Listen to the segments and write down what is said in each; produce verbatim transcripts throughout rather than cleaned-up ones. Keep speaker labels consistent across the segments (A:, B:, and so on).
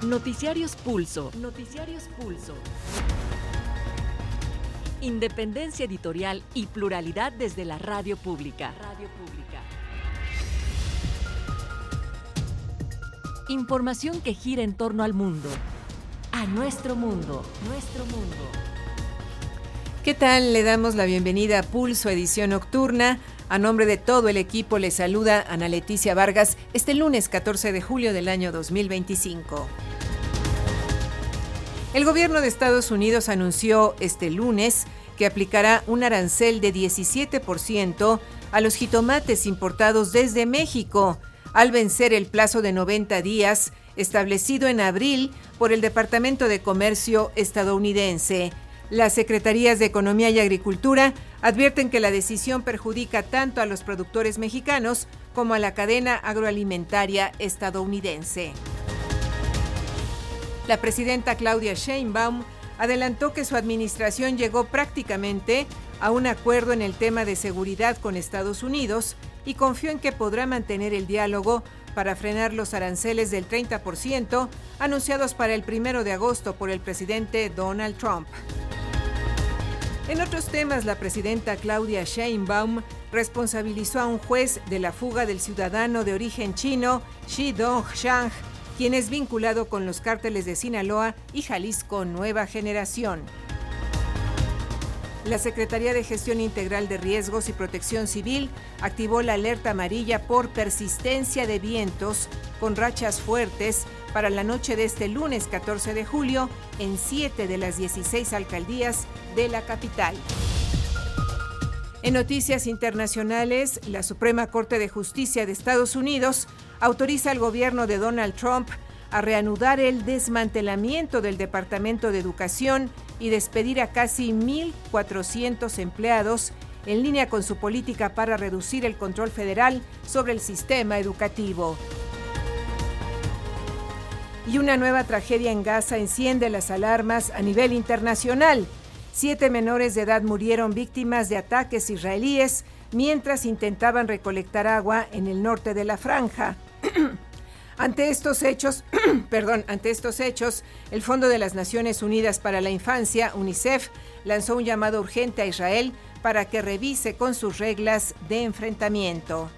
A: Noticiarios Pulso. Noticiarios Pulso. Independencia editorial y pluralidad desde la radio pública. Radio pública. Información que gira en torno al mundo. A nuestro mundo. Nuestro mundo.
B: ¿Qué tal? Le damos la bienvenida a Pulso, edición nocturna. A nombre de todo el equipo le saluda Ana Leticia Vargas este lunes catorce de julio del año dos mil veinticinco. El gobierno de Estados Unidos anunció este lunes que aplicará un arancel de diecisiete por ciento a los jitomates importados desde México, al vencer el plazo de noventa días establecido en abril por el Departamento de Comercio estadounidense. Las Secretarías de Economía y Agricultura advierten que la decisión perjudica tanto a los productores mexicanos como a la cadena agroalimentaria estadounidense. La presidenta Claudia Sheinbaum adelantó que su administración llegó prácticamente a un acuerdo en el tema de seguridad con Estados Unidos y confió en que podrá mantener el diálogo para frenar los aranceles del treinta por ciento anunciados para el primero de agosto por el presidente Donald Trump. En otros temas, la presidenta Claudia Sheinbaum responsabilizó a un juez de la fuga del ciudadano de origen chino Shi Dong-shang, quien es vinculado con los cárteles de Sinaloa y Jalisco Nueva Generación. La Secretaría de Gestión Integral de Riesgos y Protección Civil activó la alerta amarilla por persistencia de vientos con rachas fuertes para la noche de este lunes catorce de julio en siete de las dieciséis alcaldías de la capital. En noticias internacionales, la Suprema Corte de Justicia de Estados Unidos autoriza al gobierno de Donald Trump a reanudar el desmantelamiento del Departamento de Educación y despedir a casi mil cuatrocientos empleados en línea con su política para reducir el control federal sobre el sistema educativo. Y una nueva tragedia en Gaza enciende las alarmas a nivel internacional. Siete menores de edad murieron víctimas de ataques israelíes mientras intentaban recolectar agua en el norte de la franja. Ante estos hechos, perdón, ante estos hechos, el Fondo de las Naciones Unidas para la Infancia, UNICEF, lanzó un llamado urgente a Israel para que revise con sus reglas de enfrentamiento.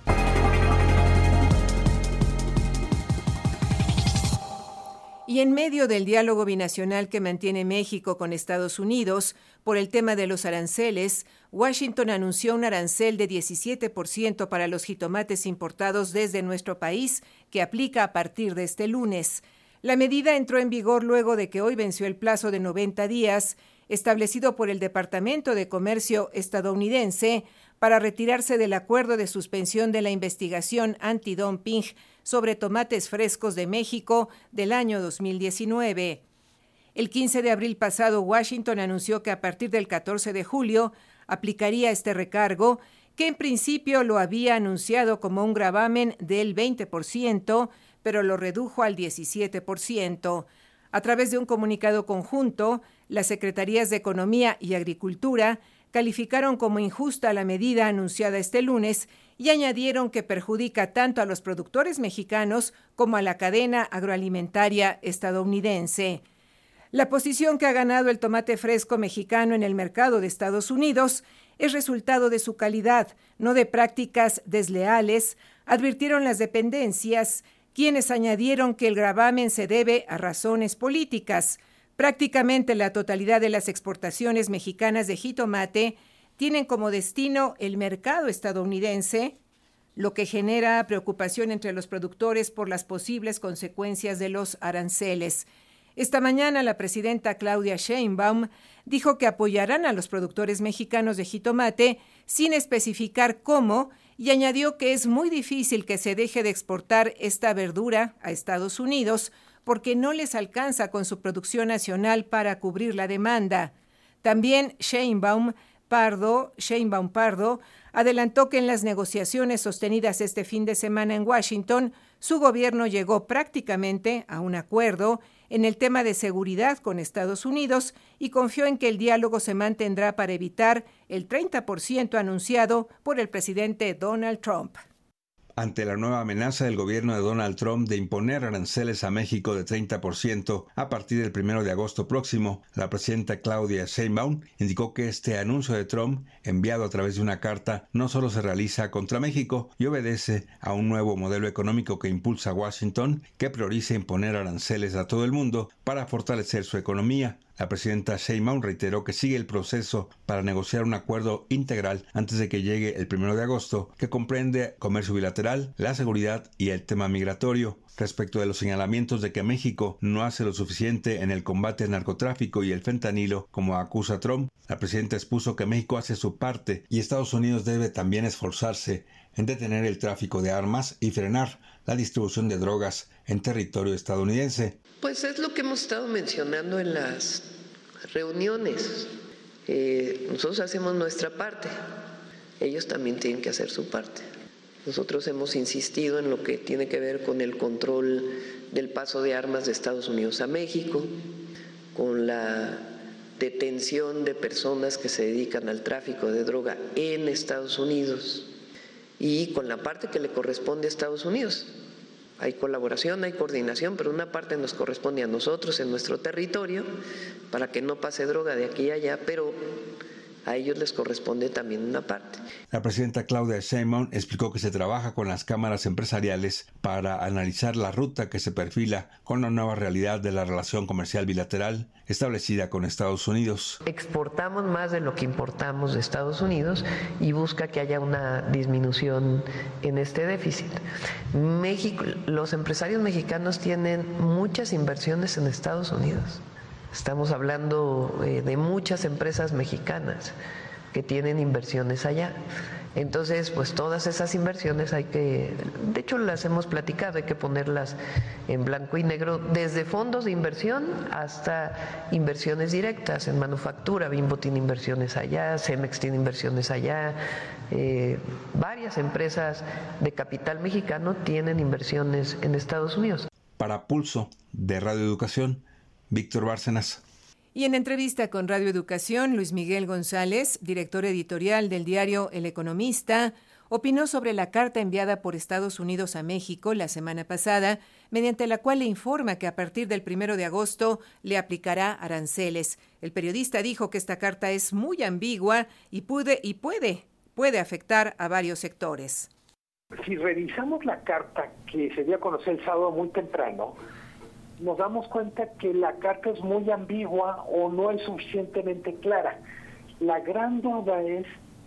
B: Y en medio del diálogo binacional que mantiene México con Estados Unidos por el tema de los aranceles, Washington anunció un arancel de diecisiete por ciento para los jitomates importados desde nuestro país, que aplica a partir de este lunes. La medida entró en vigor luego de que hoy venció el plazo de noventa días establecido por el Departamento de Comercio estadounidense para retirarse del acuerdo de suspensión de la investigación antidumping sobre tomates frescos de México del año dos mil diecinueve. El quince de abril pasado, Washington anunció que a partir del catorce de julio aplicaría este recargo, que en principio lo había anunciado como un gravamen del veinte por ciento, pero lo redujo al diecisiete por ciento. A través de un comunicado conjunto, las Secretarías de Economía y Agricultura calificaron como injusta la medida anunciada este lunes y añadieron que perjudica tanto a los productores mexicanos como a la cadena agroalimentaria estadounidense. La posición que ha ganado el tomate fresco mexicano en el mercado de Estados Unidos es resultado de su calidad, no de prácticas desleales, advirtieron las dependencias, quienes añadieron que el gravamen se debe a razones políticas. Prácticamente la totalidad de las exportaciones mexicanas de jitomate tienen como destino el mercado estadounidense, lo que genera preocupación entre los productores por las posibles consecuencias de los aranceles. Esta mañana la presidenta Claudia Sheinbaum dijo que apoyarán a los productores mexicanos de jitomate sin especificar cómo y añadió que es muy difícil que se deje de exportar esta verdura a Estados Unidos porque no les alcanza con su producción nacional para cubrir la demanda. También Sheinbaum Pardo, Sheinbaum Pardo adelantó que en las negociaciones sostenidas este fin de semana en Washington, su gobierno llegó prácticamente a un acuerdo en el tema de seguridad con Estados Unidos y confió en que el diálogo se mantendrá para evitar el treinta por ciento anunciado por el presidente Donald Trump.
C: Ante la nueva amenaza del gobierno de Donald Trump de imponer aranceles a México de treinta por ciento a partir del primero de agosto próximo, la presidenta Claudia Sheinbaum indicó que este anuncio de Trump, enviado a través de una carta, no solo se realiza contra México y obedece a un nuevo modelo económico que impulsa a Washington, que prioriza imponer aranceles a todo el mundo para fortalecer su economía. La presidenta Sheinbaum reiteró que sigue el proceso para negociar un acuerdo integral antes de que llegue el primero de agosto, que comprende comercio bilateral, la seguridad y el tema migratorio. Respecto de los señalamientos de que México no hace lo suficiente en el combate al narcotráfico y el fentanilo, como acusa Trump, la presidenta expuso que México hace su parte y Estados Unidos debe también esforzarse en detener el tráfico de armas y frenar la distribución de drogas en territorio estadounidense.
D: Pues es lo que hemos estado mencionando en las reuniones. Eh, nosotros hacemos nuestra parte, ellos también tienen que hacer su parte. Nosotros hemos insistido en lo que tiene que ver con el control del paso de armas de Estados Unidos a México, con la detención de personas que se dedican al tráfico de droga en Estados Unidos y con la parte que le corresponde a Estados Unidos. Hay colaboración, hay coordinación, pero una parte nos corresponde a nosotros en nuestro territorio para que no pase droga de aquí a allá, pero a ellos les corresponde también una parte.
C: La presidenta Claudia Sheinbaum explicó que se trabaja con las cámaras empresariales para analizar la ruta que se perfila con la nueva realidad de la relación comercial bilateral establecida con Estados Unidos.
D: Exportamos más de lo que importamos de Estados Unidos y busca que haya una disminución en este déficit. México, los empresarios mexicanos tienen muchas inversiones en Estados Unidos. Estamos hablando eh, de muchas empresas mexicanas que tienen inversiones allá. Entonces, pues todas esas inversiones hay que, de hecho las hemos platicado, hay que ponerlas en blanco y negro, desde fondos de inversión hasta inversiones directas en manufactura. Bimbo tiene inversiones allá, Cemex tiene inversiones allá, eh, varias empresas de capital mexicano tienen inversiones en Estados Unidos.
C: Para Pulso de Radio Educación, Víctor Bárcenas.
B: Y en entrevista con Radio Educación, Luis Miguel González, director editorial del diario El Economista, opinó sobre la carta enviada por Estados Unidos a México la semana pasada, mediante la cual le informa que a partir del primero de agosto le aplicará aranceles. El periodista dijo que esta carta es muy ambigua y puede, y puede, puede afectar a varios sectores.
E: Si revisamos la carta que se dio a conocer el sábado muy temprano, nos damos cuenta que la carta es muy ambigua o no es suficientemente clara. La gran duda es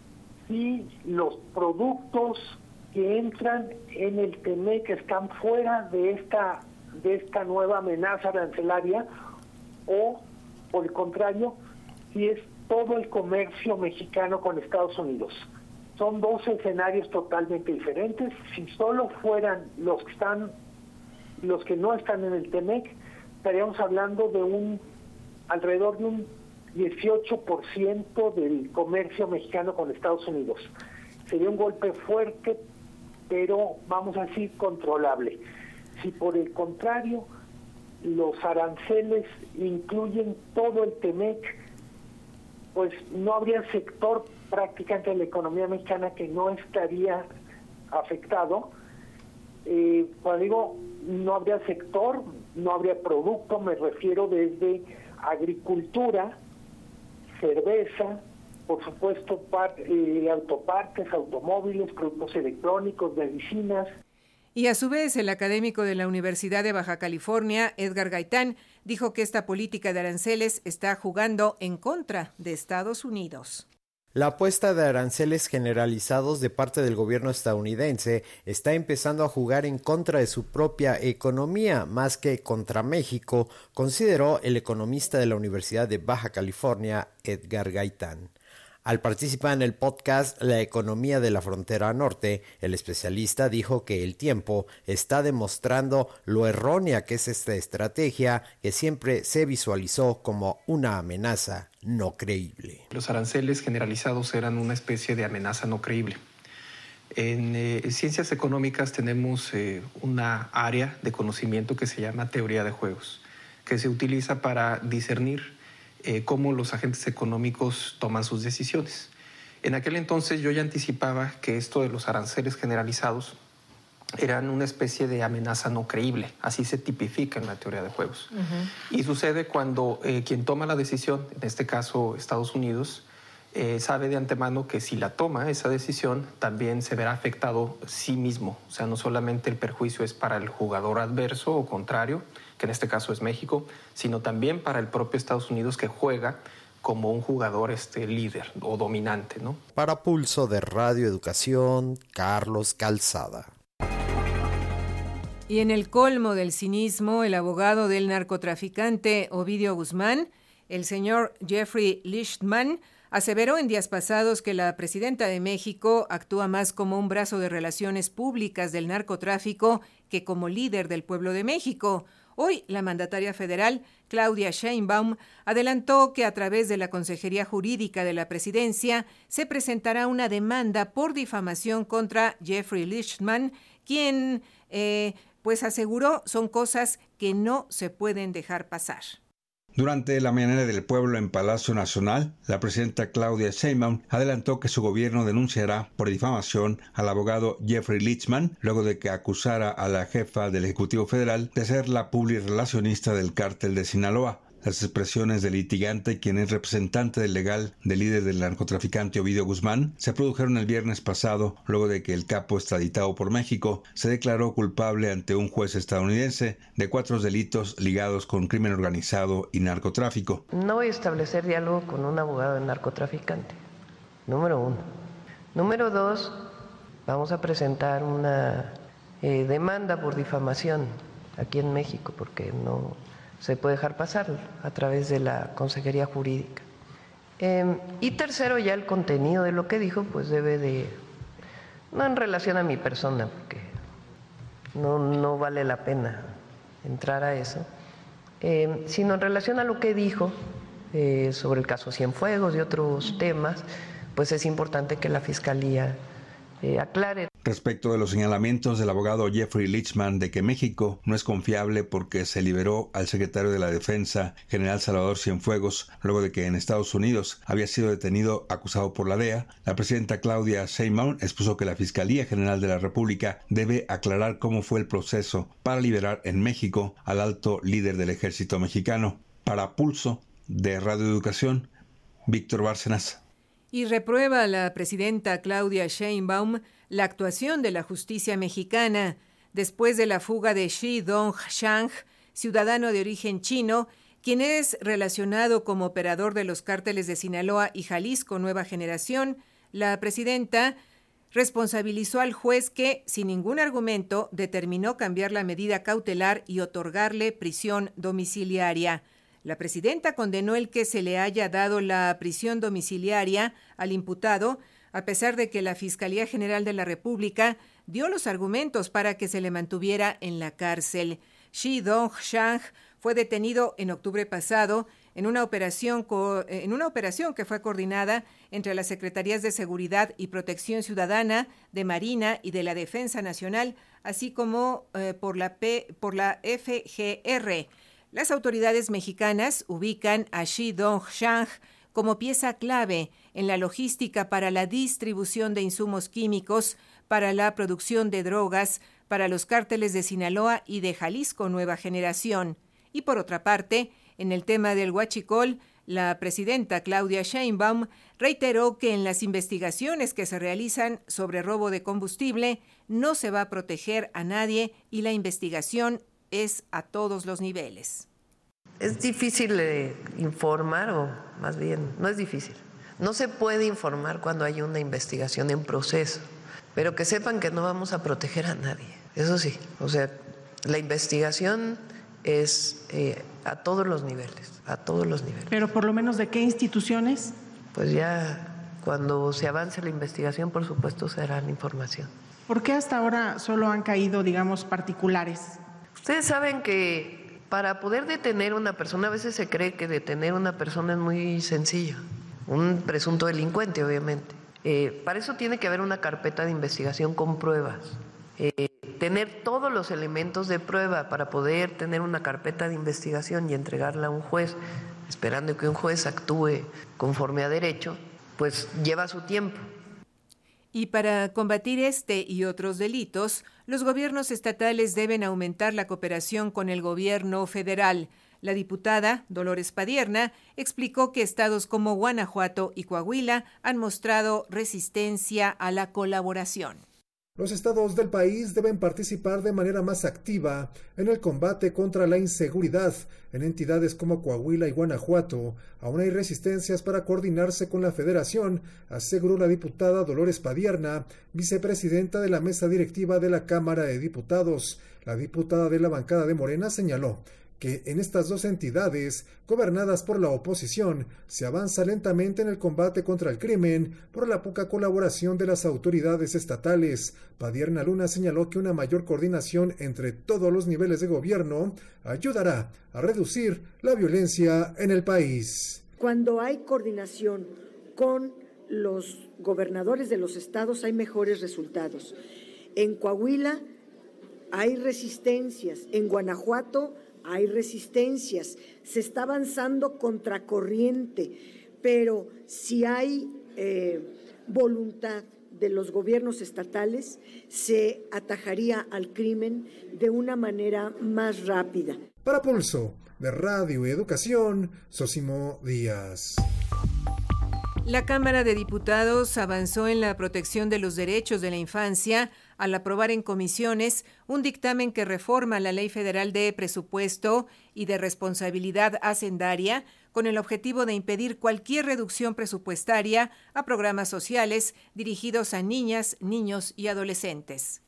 E: si los productos que entran en el T M E C están fuera de esta, de esta nueva amenaza arancelaria o, por el contrario, si es todo el comercio mexicano con Estados Unidos. Son dos escenarios totalmente diferentes. Si solo fueran los que están los que no están en el T M E C, estaríamos hablando de un alrededor de un dieciocho por ciento del comercio mexicano con Estados Unidos. Sería un golpe fuerte, pero vamos a decir controlable. Si por el contrario los aranceles incluyen todo el T M E C, pues no habría sector prácticamente de la economía mexicana que no estaría afectado. Eh, cuando digo no habría sector, no habría producto, me refiero desde agricultura, cerveza, por supuesto par, eh, autopartes, automóviles, productos electrónicos, medicinas.
B: Y a su vez, el académico de la Universidad de Baja California, Edgar Gaitán, dijo que esta política de aranceles está jugando en contra de Estados Unidos.
F: La apuesta de aranceles generalizados de parte del gobierno estadounidense está empezando a jugar en contra de su propia economía, más que contra México, consideró el economista de la Universidad de Baja California, Edgar Gaitán. Al participar en el podcast La economía de la frontera norte, el especialista dijo que el tiempo está demostrando lo errónea que es esta estrategia que siempre se visualizó como una amenaza no creíble.
G: Los aranceles generalizados eran una especie de amenaza no creíble. En eh, ciencias económicas tenemos eh, una área de conocimiento que se llama teoría de juegos, que se utiliza para discernir Eh, cómo los agentes económicos toman sus decisiones. En aquel entonces yo ya anticipaba que esto de los aranceles generalizados eran una especie de amenaza no creíble. Así se tipifica en la teoría de juegos. Uh-huh. Y sucede cuando eh, quien toma la decisión, en este caso Estados Unidos, eh, sabe de antemano que si la toma esa decisión, también se verá afectado sí mismo. O sea, no solamente el perjuicio es para el jugador adverso o contrario, que en este caso es México, sino también para el propio Estados Unidos, que juega como un jugador este, líder o dominante, ¿no?
F: Para Pulso de Radio Educación, Carlos Calzada.
B: Y en el colmo del cinismo, el abogado del narcotraficante Ovidio Guzmán, el señor Jeffrey Lichtman, aseveró en días pasados que la presidenta de México actúa más como un brazo de relaciones públicas del narcotráfico que como líder del pueblo de México. Hoy, la mandataria federal, Claudia Sheinbaum, adelantó que a través de la Consejería Jurídica de la Presidencia se presentará una demanda por difamación contra Jeffrey Lichtman, quien, eh, pues aseguró, son cosas que no se pueden dejar pasar.
C: Durante la mañanera del pueblo en Palacio Nacional, la presidenta Claudia Sheinbaum adelantó que su gobierno denunciará por difamación al abogado Jeffrey Lichtman, luego de que acusara a la jefa del Ejecutivo Federal de ser la publirelacionista del cártel de Sinaloa. Las expresiones del litigante, quien es representante del legal del líder del narcotraficante Ovidio Guzmán, se produjeron el viernes pasado, luego de que el capo extraditado por México se declaró culpable ante un juez estadounidense de cuatro delitos ligados con crimen organizado y narcotráfico.
D: No voy a establecer diálogo con un abogado de narcotraficante, número uno. Número dos, vamos a presentar una eh, demanda por difamación aquí en México, porque no se puede dejar pasar a través de la Consejería Jurídica. Eh, y tercero, ya el contenido de lo que dijo, pues debe de, no en relación a mi persona, porque no, no vale la pena entrar a eso, eh, sino en relación a lo que dijo eh, sobre el caso Cienfuegos y otros temas, pues es importante que la Fiscalía eh, aclare.
C: Respecto de los señalamientos del abogado Jeffrey Lichtman de que México no es confiable porque se liberó al secretario de la Defensa, general Salvador Cienfuegos, luego de que en Estados Unidos había sido detenido acusado por la D E A, la presidenta Claudia Sheinbaum expuso que la Fiscalía General de la República debe aclarar cómo fue el proceso para liberar en México al alto líder del ejército mexicano. Para Pulso de Radio Educación, Víctor Bárcenas.
B: Y reprueba la presidenta Claudia Sheinbaum la actuación de la justicia mexicana después de la fuga de Shi Dong-shang, ciudadano de origen chino, quien es relacionado como operador de los cárteles de Sinaloa y Jalisco Nueva Generación. La presidenta responsabilizó al juez que, sin ningún argumento, determinó cambiar la medida cautelar y otorgarle prisión domiciliaria. La presidenta condenó el que se le haya dado la prisión domiciliaria al imputado, a pesar de que la Fiscalía General de la República dio los argumentos para que se le mantuviera en la cárcel. Shi Dong-shang fue detenido en octubre pasado en una operación co- en una operación que fue coordinada entre las Secretarías de Seguridad y Protección Ciudadana, de Marina y de la Defensa Nacional, así como eh, por la P, por la F G R. Las autoridades mexicanas ubican a Shi Dong-shang como pieza clave en la logística para la distribución de insumos químicos, para la producción de drogas, para los cárteles de Sinaloa y de Jalisco Nueva Generación. Y por otra parte, en el tema del huachicol, la presidenta Claudia Sheinbaum reiteró que en las investigaciones que se realizan sobre robo de combustible no se va a proteger a nadie y la investigación es a todos los niveles.
D: Es difícil eh, informar, o más bien, no es difícil. No se puede informar cuando hay una investigación en proceso, pero que sepan que no vamos a proteger a nadie. Eso sí, o sea, la investigación es eh, a todos los niveles, a todos los niveles.
H: Pero por lo menos, ¿de qué instituciones?
D: Pues ya cuando se avance la investigación, por supuesto, se dará la información.
H: ¿Por qué hasta ahora solo han caído, digamos, particulares?
D: Ustedes saben que para poder detener a una persona, a veces se cree que detener a una persona es muy sencillo, un presunto delincuente, obviamente. Eh, para eso tiene que haber una carpeta de investigación con pruebas, eh, tener todos los elementos de prueba para poder tener una carpeta de investigación y entregarla a un juez, esperando que un juez actúe conforme a derecho, pues lleva su tiempo.
B: Y para combatir este y otros delitos, los gobiernos estatales deben aumentar la cooperación con el gobierno federal. La diputada Dolores Padierna explicó que estados como Guanajuato y Coahuila han mostrado resistencia a la colaboración.
I: Los estados del país deben participar de manera más activa en el combate contra la inseguridad. En entidades como Coahuila y Guanajuato, aún hay resistencias para coordinarse con la federación, aseguró la diputada Dolores Padierna, vicepresidenta de la mesa directiva de la Cámara de Diputados. La diputada de la bancada de Morena señaló que en estas dos entidades, gobernadas por la oposición, se avanza lentamente en el combate contra el crimen por la poca colaboración de las autoridades estatales. Padierna Luna señaló que una mayor coordinación entre todos los niveles de gobierno ayudará a reducir la violencia en el país.
J: Cuando hay coordinación con los gobernadores de los estados, hay mejores resultados. En Coahuila hay resistencias, en Guanajuato hay resistencias, se está avanzando contracorriente, pero si hay eh, voluntad de los gobiernos estatales, se atajaría al crimen de una manera más rápida.
I: Para Pulso de Radio Educación, Sosimo Díaz.
B: La Cámara de Diputados avanzó en la protección de los derechos de la infancia al aprobar en comisiones un dictamen que reforma la Ley Federal de Presupuesto y de Responsabilidad Hacendaria con el objetivo de impedir cualquier reducción presupuestaria a programas sociales dirigidos a niñas, niños y adolescentes.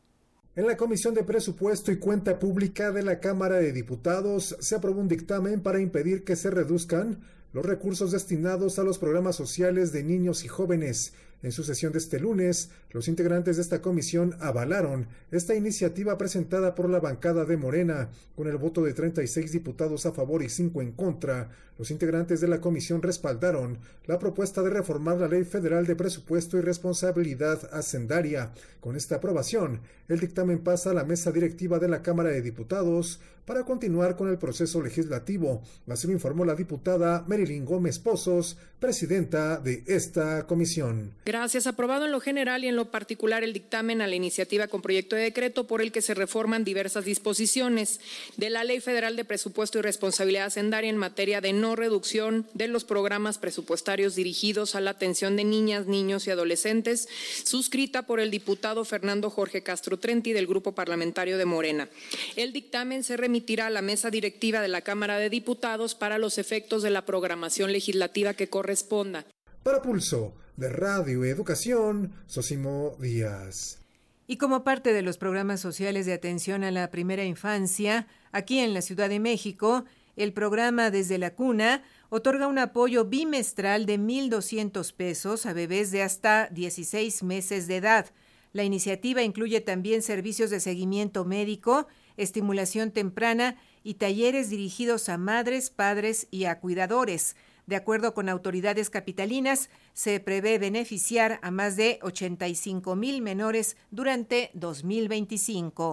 I: En la Comisión de Presupuesto y Cuenta Pública de la Cámara de Diputados se aprobó un dictamen para impedir que se reduzcan los recursos destinados a los programas sociales de niños y jóvenes. En su sesión de este lunes, los integrantes de esta comisión avalaron esta iniciativa presentada por la bancada de Morena. Con el voto de treinta y seis diputados a favor y cinco en contra, los integrantes de la comisión respaldaron la propuesta de reformar la Ley Federal de Presupuesto y Responsabilidad Hacendaria. Con esta aprobación, el dictamen pasa a la mesa directiva de la Cámara de Diputados para continuar con el proceso legislativo. Así lo informó la diputada Marilyn Gómez Pozos, presidenta de esta comisión.
K: Gracias. Aprobado en lo general y en lo particular el dictamen a la iniciativa con proyecto de decreto por el que se reforman diversas disposiciones de la Ley Federal de Presupuesto y Responsabilidad Hacendaria en materia de no reducción de los programas presupuestarios dirigidos a la atención de niñas, niños y adolescentes, suscrita por el diputado Fernando Jorge Castro Trenti del Grupo Parlamentario de Morena. El dictamen se remitirá a la mesa directiva de la Cámara de Diputados para los efectos de la programación legislativa que corresponda.
I: Para Pulso de Radio Educación, Sosimo Díaz.
B: Y como parte de los programas sociales de atención a la primera infancia, aquí en la Ciudad de México, el programa Desde la Cuna otorga un apoyo bimestral de mil doscientos pesos a bebés de hasta dieciséis meses de edad. La iniciativa incluye también servicios de seguimiento médico, estimulación temprana y talleres dirigidos a madres, padres y a cuidadores. De acuerdo con autoridades capitalinas, se prevé beneficiar a más de ochenta y cinco mil menores durante dos mil veinticinco.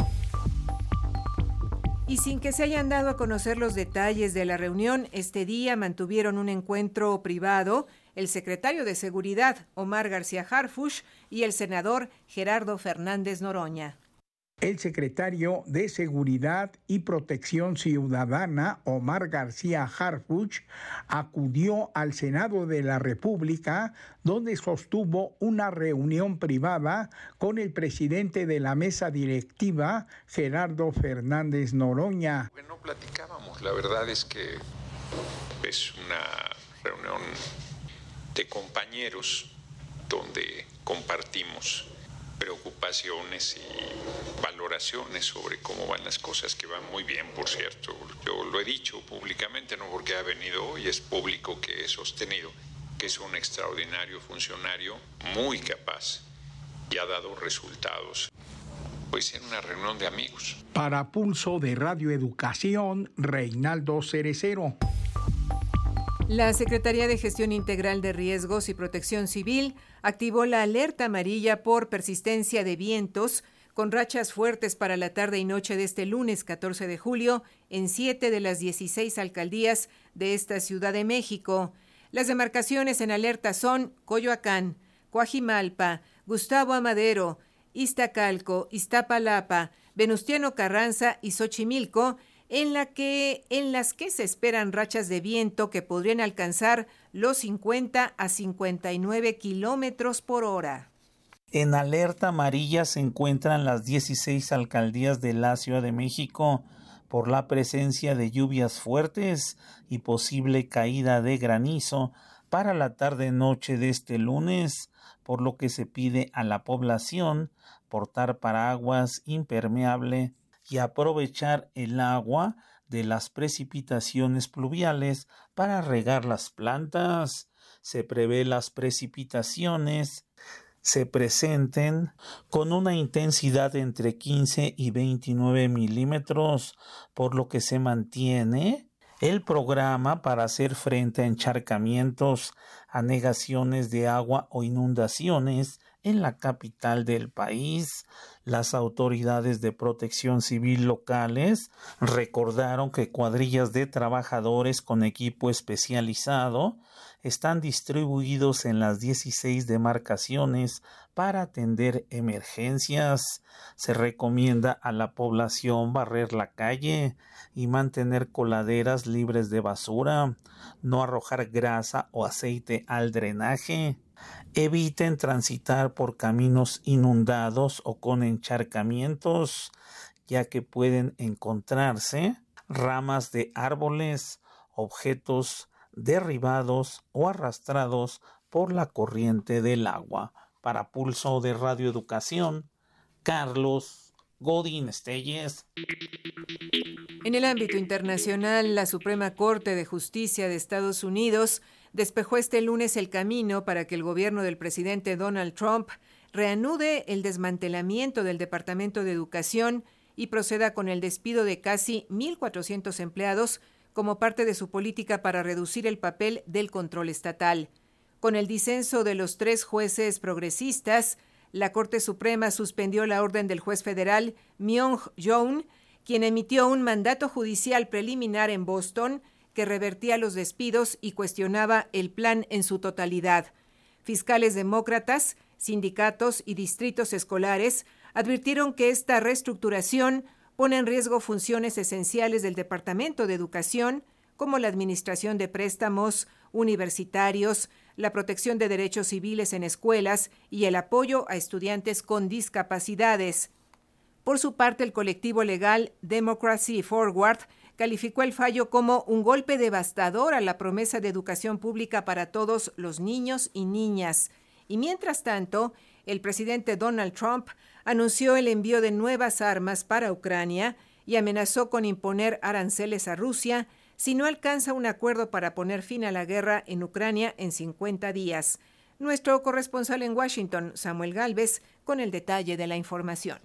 B: Y sin que se hayan dado a conocer los detalles de la reunión, este día mantuvieron un encuentro privado el secretario de Seguridad, Omar García Harfuch, y el senador Gerardo Fernández Noroña.
L: El secretario de Seguridad y Protección Ciudadana, Omar García Harfuch, acudió al Senado de la República, donde sostuvo una reunión privada con el presidente de la mesa directiva, Gerardo Fernández Noroña.
M: Bueno, platicábamos, la verdad es que es una reunión de compañeros donde compartimos preocupaciones y valoraciones sobre cómo van las cosas, que van muy bien, por cierto. Yo lo he dicho públicamente, no porque ha venido hoy, es público que he sostenido que es un extraordinario funcionario, muy capaz y ha dado resultados. Pues en una reunión de amigos.
L: Para Pulso de Radio Educación, Reinaldo Cerecero.
B: La Secretaría de Gestión Integral de Riesgos y Protección Civil activó la alerta amarilla por persistencia de vientos con rachas fuertes para la tarde y noche de este lunes catorce de julio en siete de las dieciséis alcaldías de esta Ciudad de México. Las demarcaciones en alerta son Coyoacán, Coajimalpa, Gustavo Amadero, Iztacalco, Iztapalapa, Venustiano Carranza y Xochimilco, en, la que, en las que se esperan rachas de viento que podrían alcanzar los cincuenta a cincuenta y nueve kilómetros por hora.
N: En alerta amarilla se encuentran las dieciséis alcaldías de la Ciudad de México por la presencia de lluvias fuertes y posible caída de granizo para la tarde-noche de este lunes, por lo que se pide a la población portar paraguas impermeable y aprovechar el agua de las precipitaciones pluviales para regar las plantas. Se prevé las precipitaciones se presenten con una intensidad entre quince y veintinueve milímetros, por lo que se mantiene el programa para hacer frente a encharcamientos, anegaciones de agua o inundaciones en la capital del país. Las autoridades de protección civil locales recordaron que cuadrillas de trabajadores con equipo especializado están distribuidos en las dieciséis demarcaciones para atender emergencias. Se recomienda a la población barrer la calle y mantener coladeras libres de basura, no arrojar grasa o aceite al drenaje. Eviten transitar por caminos inundados o con encharcamientos, ya que pueden encontrarse ramas de árboles, objetos derribados o arrastrados por la corriente del agua. Para Pulso de Radio Educación, Carlos Godín Estelles.
B: En el ámbito internacional, la Suprema Corte de Justicia de Estados Unidos despejó este lunes el camino para que el gobierno del presidente Donald Trump reanude el desmantelamiento del Departamento de Educación y proceda con el despido de casi mil cuatrocientos empleados como parte de su política para reducir el papel del control estatal. Con el disenso de los tres jueces progresistas, la Corte Suprema suspendió la orden del juez federal Myung-Joon, quien emitió un mandato judicial preliminar en Boston que revertía los despidos y cuestionaba el plan en su totalidad. Fiscales demócratas, sindicatos y distritos escolares advirtieron que esta reestructuración pone en riesgo funciones esenciales del Departamento de Educación, como la administración de préstamos universitarios, la protección de derechos civiles en escuelas y el apoyo a estudiantes con discapacidades. Por su parte, el colectivo legal Democracy Forward calificó el fallo como un golpe devastador a la promesa de educación pública para todos los niños y niñas. Y mientras tanto, el presidente Donald Trump anunció el envío de nuevas armas para Ucrania y amenazó con imponer aranceles a Rusia si no alcanza un acuerdo para poner fin a la guerra en Ucrania en cincuenta días. Nuestro corresponsal en Washington, Samuel Gálvez, con el detalle de la información.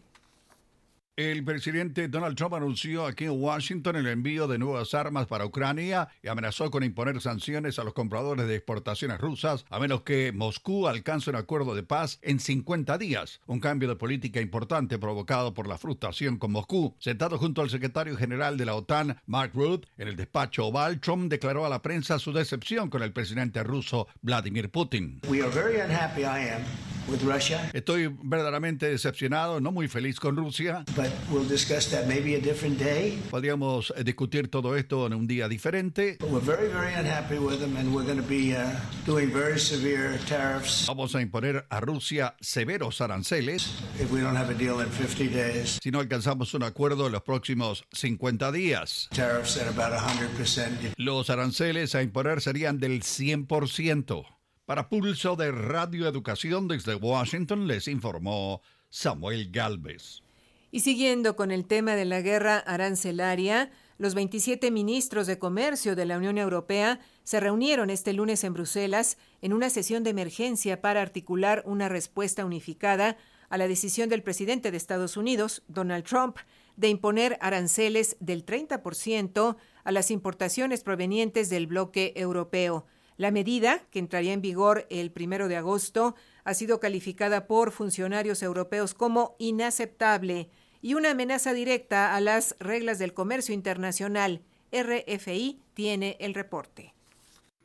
O: El presidente Donald Trump anunció aquí en Washington el envío de nuevas armas para Ucrania y amenazó con imponer sanciones a los compradores de exportaciones rusas a menos que Moscú alcance un acuerdo de paz en cincuenta días. Un cambio de política importante provocado por la frustración con Moscú. Sentado junto al secretario general de la OTAN, Mark Rutte, en el despacho oval, Trump declaró a la prensa su decepción con el presidente ruso Vladimir Putin.
P: We are very unhappy, I am, with Russia.
O: Estoy verdaderamente decepcionado, no muy feliz con Rusia.
P: But we'll discuss that maybe a different day.
O: Podríamos discutir todo esto en un día diferente.
P: But we're very, very unhappy with them, and we're going to be uh, doing very severe tariffs.
O: Vamos a imponer a Rusia severos aranceles.
P: If we don't have a deal in fifty days.
O: Si no alcanzamos un acuerdo en los próximos cincuenta días.
P: Tariffs at about one hundred percent.
O: Los aranceles a imponer serían del cien por ciento. Para Pulso de Radio Educación desde Washington les informó Samuel Gálvez.
B: Y siguiendo con el tema de la guerra arancelaria, los veintisiete ministros de Comercio de la Unión Europea se reunieron este lunes en Bruselas en una sesión de emergencia para articular una respuesta unificada a la decisión del presidente de Estados Unidos, Donald Trump, de imponer aranceles del treinta por ciento a las importaciones provenientes del bloque europeo. La medida, que entraría en vigor el primero de agosto, ha sido calificada por funcionarios europeos como inaceptable y una amenaza directa a las reglas del comercio internacional. R F I tiene el reporte.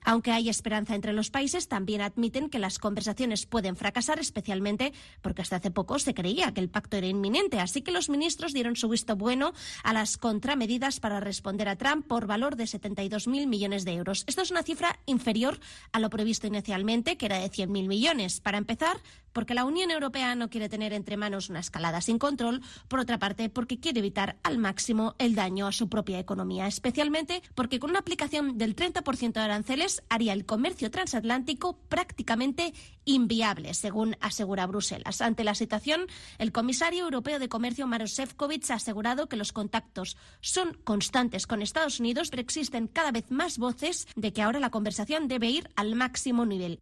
Q: Aunque hay esperanza entre los países, también admiten que las conversaciones pueden fracasar, especialmente porque hasta hace poco se creía que el pacto era inminente. Así que los ministros dieron su visto bueno a las contramedidas para responder a Trump por valor de setenta y dos mil millones de euros. Esto es una cifra inferior a lo previsto inicialmente, que era de cien mil millones. Para empezar, porque la Unión Europea no quiere tener entre manos una escalada sin control. Por otra parte, porque quiere evitar al máximo el daño a su propia economía, especialmente porque con una aplicación del treinta por ciento de aranceles haría el comercio transatlántico prácticamente inviable, según asegura Bruselas. Ante la situación, el comisario europeo de Comercio, Maroš Šefčovič, ha asegurado que los contactos son constantes con Estados Unidos, pero existen cada vez más voces de que ahora la conversación debe ir al máximo nivel.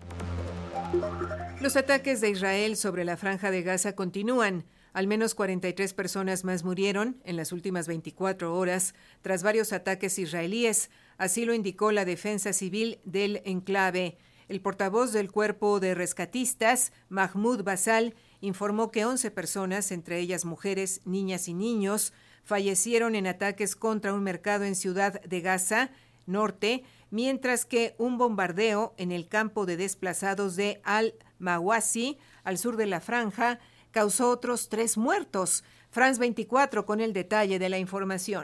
B: Los ataques de Israel sobre la Franja de Gaza continúan. Al menos cuarenta y tres personas más murieron en las últimas veinticuatro horas tras varios ataques israelíes. Así lo indicó la Defensa Civil del enclave. El portavoz del Cuerpo de Rescatistas, Mahmoud Basal, informó que once personas, entre ellas mujeres, niñas y niños, fallecieron en ataques contra un mercado en Ciudad de Gaza Norte, mientras que un bombardeo en el campo de desplazados de Al-Mawasi, al sur de la franja, causó otros tres muertos. France veinticuatro con el detalle de la información.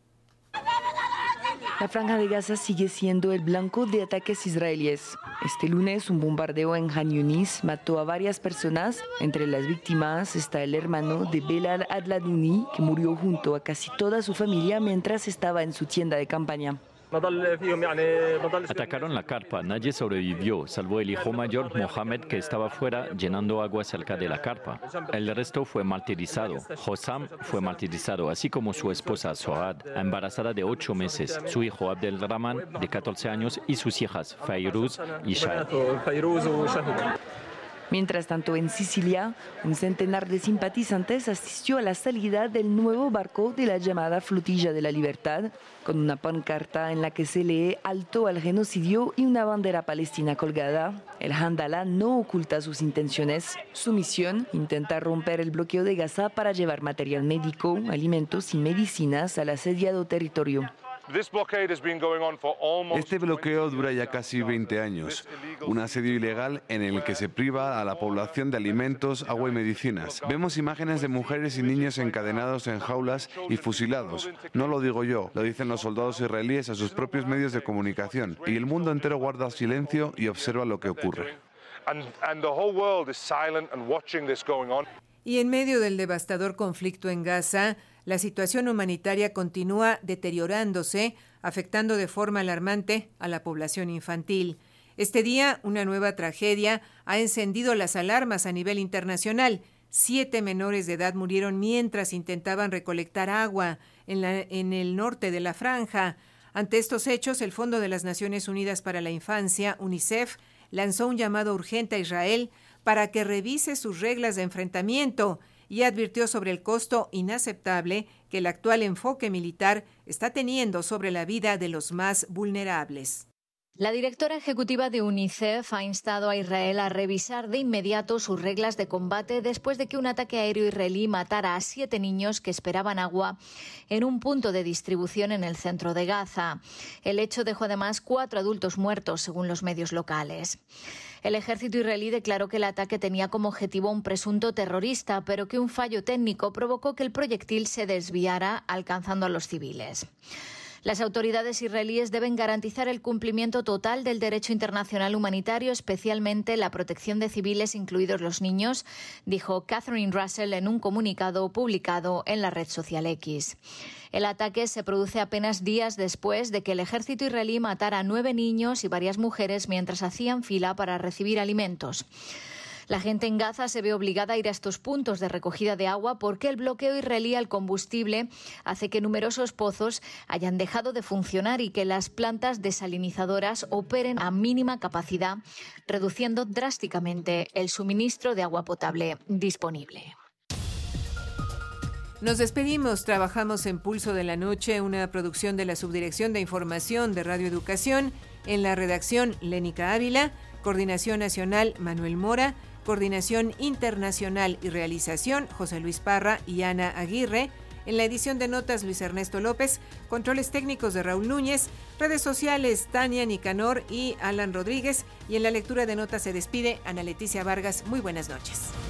R: La Franja de Gaza sigue siendo el blanco de ataques israelíes. Este lunes, un bombardeo en Han Yunis mató a varias personas. Entre las víctimas está el hermano de Belal Adladuni, que murió junto a casi toda su familia mientras estaba en su tienda de campaña.
S: Atacaron la carpa, nadie sobrevivió, salvo el hijo mayor, Mohamed, que estaba fuera llenando agua cerca de la carpa. El resto fue martirizado. Hossam fue martirizado, así como su esposa Soad, embarazada de ocho meses, su hijo Abdelrahman, de catorce años, y sus hijas Fairuz y Shahid.
R: Mientras tanto, en Sicilia, un centenar de simpatizantes asistió a la salida del nuevo barco de la llamada Flotilla de la Libertad, con una pancarta en la que se lee "Alto al genocidio" y una bandera palestina colgada. El Handala no oculta sus intenciones. Su misión, intentar romper el bloqueo de Gaza para llevar material médico, alimentos y medicinas al asediado territorio.
T: Este bloqueo dura ya casi veinte años, un asedio ilegal en el que se priva a la población de alimentos, agua y medicinas. Vemos imágenes de mujeres y niños encadenados en jaulas y fusilados. No lo digo yo, lo dicen los soldados israelíes a sus propios medios de comunicación, y el mundo entero guarda silencio y observa lo que ocurre.
B: Y en medio del devastador conflicto en Gaza, la situación humanitaria continúa deteriorándose, afectando de forma alarmante a la población infantil. Este día, una nueva tragedia ha encendido las alarmas a nivel internacional. Siete menores de edad murieron mientras intentaban recolectar agua en, la, en el norte de la franja. Ante estos hechos, el Fondo de las Naciones Unidas para la Infancia, UNICEF, lanzó un llamado urgente a Israel para que revise sus reglas de enfrentamiento y advirtió sobre el costo inaceptable que el actual enfoque militar está teniendo sobre la vida de los más vulnerables.
U: La directora ejecutiva de UNICEF ha instado a Israel a revisar de inmediato sus reglas de combate después de que un ataque aéreo israelí matara a siete niños que esperaban agua en un punto de distribución en el centro de Gaza. El hecho dejó además cuatro adultos muertos, según los medios locales. El ejército israelí declaró que el ataque tenía como objetivo a un presunto terrorista, pero que un fallo técnico provocó que el proyectil se desviara, alcanzando a los civiles. Las autoridades israelíes deben garantizar el cumplimiento total del derecho internacional humanitario, especialmente la protección de civiles, incluidos los niños, dijo Catherine Russell en un comunicado publicado en la red social X. El ataque se produce apenas días después de que el ejército israelí matara a nueve niños y varias mujeres mientras hacían fila para recibir alimentos. La gente en Gaza se ve obligada a ir a estos puntos de recogida de agua porque el bloqueo israelí al combustible hace que numerosos pozos hayan dejado de funcionar y que las plantas desalinizadoras operen a mínima capacidad, reduciendo drásticamente el suministro de agua potable disponible.
B: Nos despedimos. Trabajamos en Pulso de la Noche, una producción de la Subdirección de Información de Radio Educación. En la redacción, Lénica Ávila. Coordinación Nacional, Manuel Mora. Coordinación Internacional y Realización, José Luis Parra y Ana Aguirre. En la edición de notas, Luis Ernesto López, controles técnicos de Raúl Núñez, redes sociales, Tania Nicanor y Alan Rodríguez, y en la lectura de notas se despide Ana Leticia Vargas. Muy buenas noches.